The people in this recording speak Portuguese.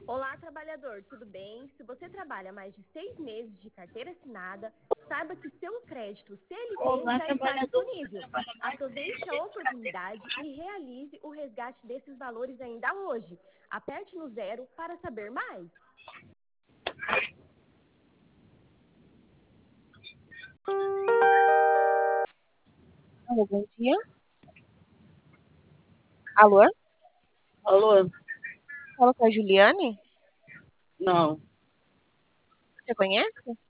Olá, trabalhador, tudo bem? Se você trabalha mais de 6 meses de carteira assinada, saiba que seu crédito CLT Olá, já está trabalhador. Você disponível. trabalha mais de 6 Aproveite a meses de carteira oportunidade assinada? e realize o resgate desses valores ainda hoje. Aperte no 0 para saber mais. Alô, bom dia. Alô? Alô? Fala com a Juliane? Não. Você conhece?